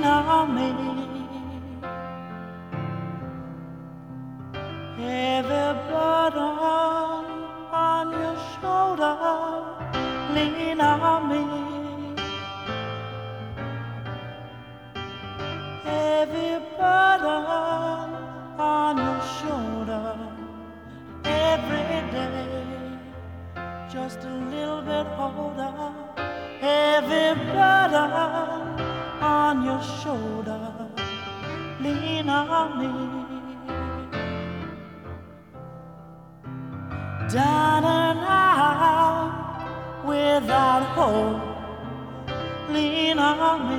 lean on me. Heavy burden on your shoulder, lean on me. Heavy burden on your shoulder, every day, just a little bit older. Heavy burden on your shoulder, lean on me. Down and out without hope, lean on me.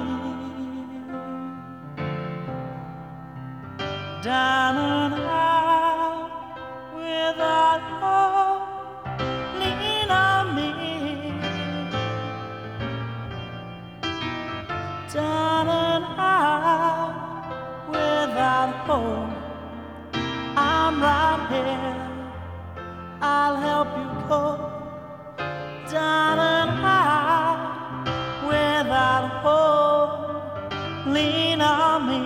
Down and out without hope, lean on me. Down and out without hope, I'm right here, I'll help you cope. Down and out without hope, lean on me.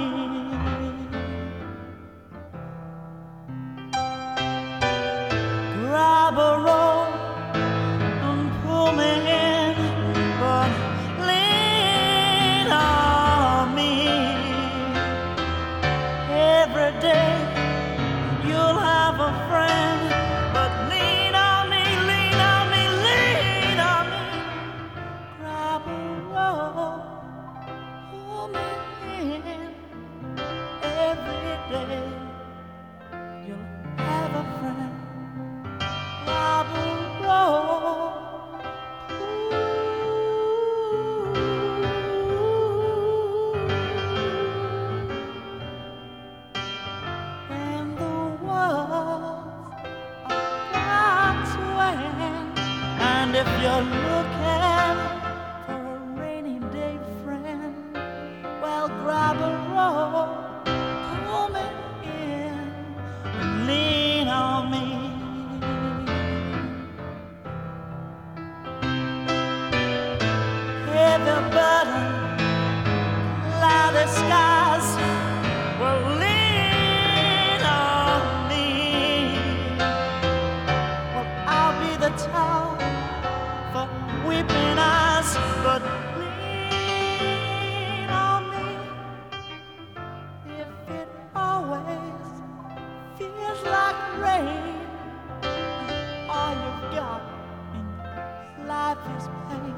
Grab a rope and pull me in, but lean on me. Every day you'll have a friend, but lean on me, lean on me, lean on me. Grab a rope, pull me in. Every day you'll have a friend. Grab a rope, when the world's about to end, and if you're looking for a rainy day friend, well, grab a rope, pull me in, and lean on me. Heavy burden, cloudy skies, well, lean on me. Well, I'll be the towel for weeping eyes, but lean on me. If it always feels like rain, all you've got in life is pain,